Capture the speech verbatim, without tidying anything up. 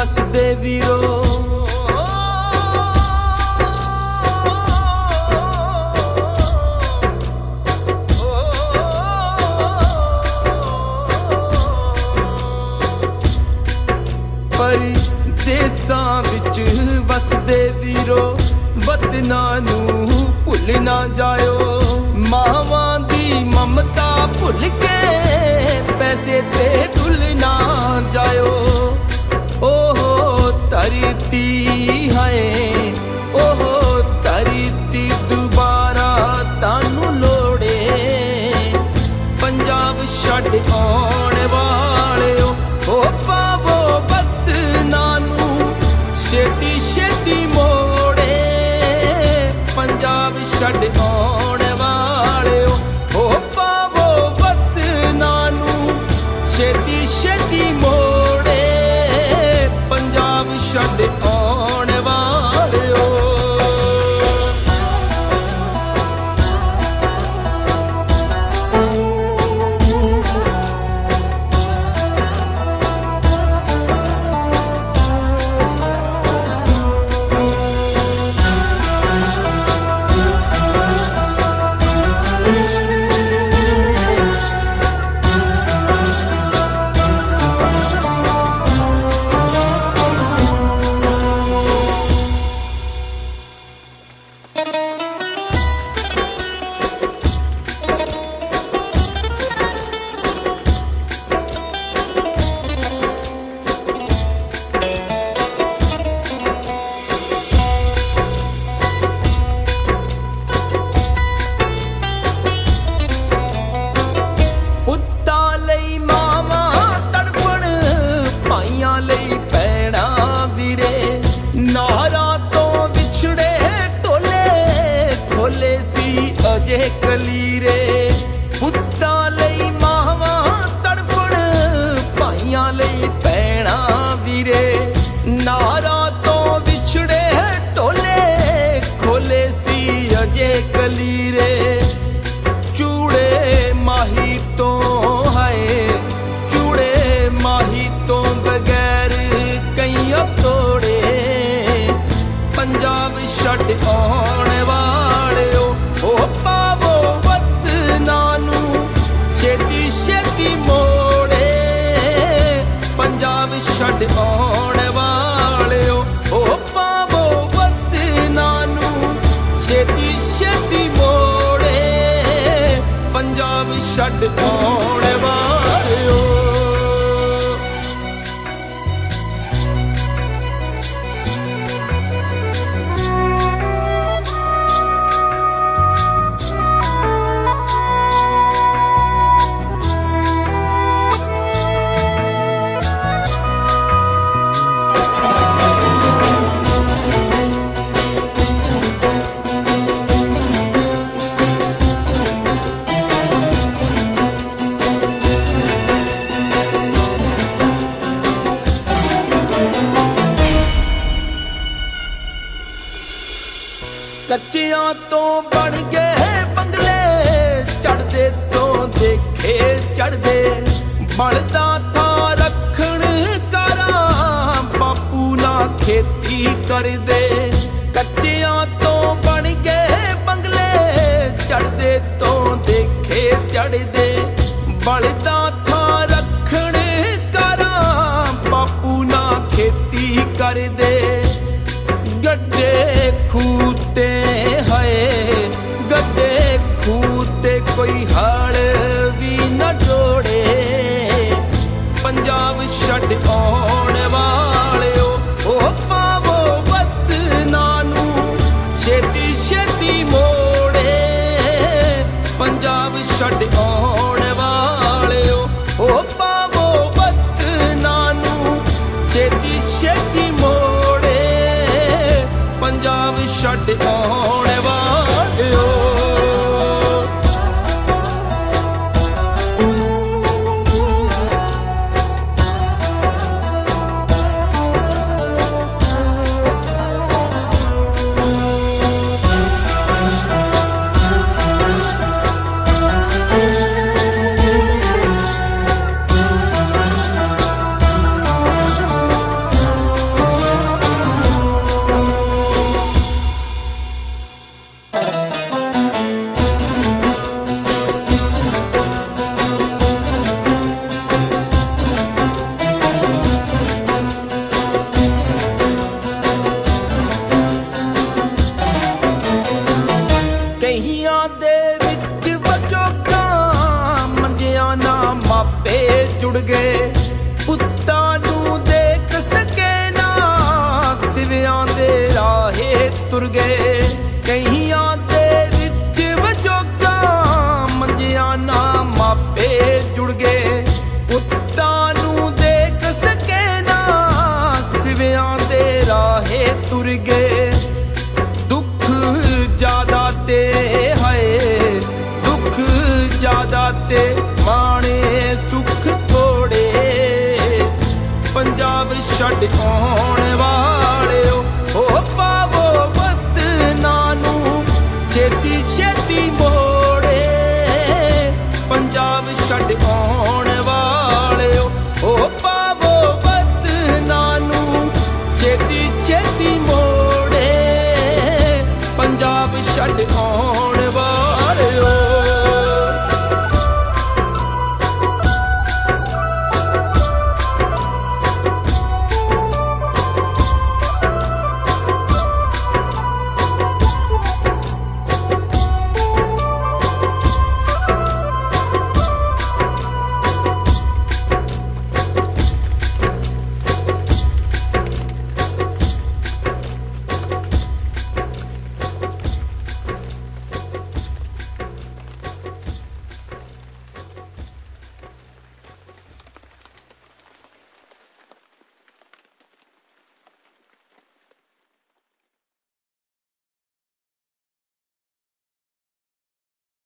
ਵਸਦੇ ਵੀਰੋ। ਪਰਦੇਸਾਂ ਵਿੱਚ ਵਸਦੇ ਵੀਰੋ, ਵਤਨਾਂ ਨੂੰ ਭੁੱਲ ਨਾ ਜਾਇਓ। ਮਾਵਾਂ ਦੀ ਮਮਤਾ ਭੁੱਲ ਕੇ ਪੈਸੇ ਤੇ ਡੁੱਲ ਨਾ ਜਾਇਓ। ਓਹ ਧਰਤੀ ਹੈ, ਓਹ ਧਰਤੀ ਦੁਬਾਰਾ ਤੁਹਾਨੂੰ ਲੋੜੇ। ਪੰਜਾਬ ਛੱਡ ਆਉਣ ਵਾਲਿਓ, ਓ ਪਾਵੋ ਵਤਨਾਂ ਨੂੰ ਛੇਤੀ ਛੇਤੀ ਮੋੜੇ। ਪੰਜਾਬ ਛੱਡ ਆਉਣ ਵਾਲਿਓ, ਓ ਪਾਵੋ ਵਤਨਾਂ ਨੂੰ ਛੇਤੀ ਛੇਤੀ ਮੋੜੇ। ਪੰਜਾਬ ਛੱਡ ਆਉਣ ਵਾਲਿਓ। ਅਜੇ ਕਲੀਰੇ ਪੁੱਤਾਂ ਲਈ ਮਾਵਾਂ ਤੜਫਣ, ਭਾਈਆਂ ਲਈ ਭੈਣਾਂ ਵੀਰੇ। ਨਾਰਾਂ ਤੋਂ ਵਿਛੜੇ ਢੋਲੇ ਖੋਲੇ ਸੀ ਅਜੇ ਕਲੀਰੇ। ਚੂੜੇ ਮਾਹੀ ਤੋਂ ਹਾਏ, ਚੂੜੇ ਮਾਹੀ ਤੋਂ ਬਗੈਰ ਕਈਆਂ ਤੋੜੇ। ਪੰਜਾਬ ਛੱਡ ਆਉਣ ਵਾਲਿਓ, ਓ ਪਾਵੋ ਵਤਨਾਂ ਨੂੰ ਛੇਤੀ ਛੇਤੀ ਮੋੜੇ। ਪੰਜਾਬ ਛੱਡ ਆਉਣ ਵਾਲਿਓ, ਓ ਪਾਵੋ ਵਤਨਾਂ ਨੂੰ ਛੇਤੀ ਛੇਤੀ ਮੋੜੇ। ਪੰਜਾਬ ਛੱਡ ਆਉਣ ਵਾਲਿਓ। ਕੱਚਿਆਂ ਤੋਂ ਬਣ ਗਏ ਬੰਗਲੇ, ਚੜ੍ਹਦੇ ਤੋਂ ਦੇਖੇ ਚੜ੍ਹਦੇ। ਬਲਦਾ ਥਾਂ ਰੱਖਣ ਕਾਰਾਂ, ਬਾਪੂ ਨਾ ਖੇਤੀ ਕਰਦੇ। ਕੱਚਿਆਂ ਤੋਂ ਬਣ ਗਏ ਬੰਗਲੇ, ਚੜ੍ਹਦੇ ਤੋਂ ਦੇਖੇ ਚੜ੍ਹਦੇ। ਬਲਦਾ ਥਾਂ ਰੱਖਣ ਕਾਰਾਂ, ਬਾਪੂ ਨਾ ਖੇਤੀ ਕਰਦੇ। ਗੱਡੇ ਖੂਤੇ ਹੈ, ਗੱਡੇ ਖੂਤੇ ਕੋਈ ਹਲ ਵੀ ਨਾ ਜੋੜੇ। ਪੰਜਾਬ ਛੱਡ ਆਉਣ ਵਾਲਿਓ, ਓ ਪਾਵੋ ਵਤਨਾਂ ਨੂੰ ਛੇਤੀ ਛੇਤੀ ਮੋੜੇ। ਪੰਜਾਬ ਛੱਡ ਆਉਣ ਵਾਲਿਓ, ਓ ਪਾਵੋ ਵਤਨਾਂ ਨੂੰ ਛੇਤੀ ਛੇਤੀ ਮੋੜੇ। ਪੰਜਾਬ ਛੱਡ ਆਉਣ ਵਾਲਿਓ। ਗਏ। ਪੁੱਤਾਂ ਨੂੰ ਦੇਖ ਸਕੇ ਨਾ ਸਿਵਿਆਂ ਦੇ ਰਾਹੇ ਤੁਰ ਗਏ। ਕਈਆਂ ਦੇ ਵਿੱਚ ਵਜੋਗਾ ਮੰਜਿਆਂ ਨਾ ਮਾਪੇ ਜੁੜ ਗਏ। ਪੁੱਤਾਂ ਨੂੰ ਦੇਖ ਸਕੇ ਨਾ ਸਿਵਿਆਂ ਦੇ ਰਾਹੇ ਤੁਰ ਗਏ। ਦੁੱਖ ਜ਼ਿਆਦਾ ਤੇ ਹਾਏ ਦੁੱਖ ਜ਼ਿਆਦਾ ਤੇ ਮਾਣੇ ਸੁੱਖ ਥੋੜੇ। ਪੰਜਾਬ ਛੱਡ ਆਉਣ ਵਾਲਿਓ ਹੋ ਪਾਵੋ ਵਤਨਾਂ ਨੂੰ ਛੇਤੀ ਛੇਤੀ ਮੋੜੇ। ਪੰਜਾਬ ਛੱਡ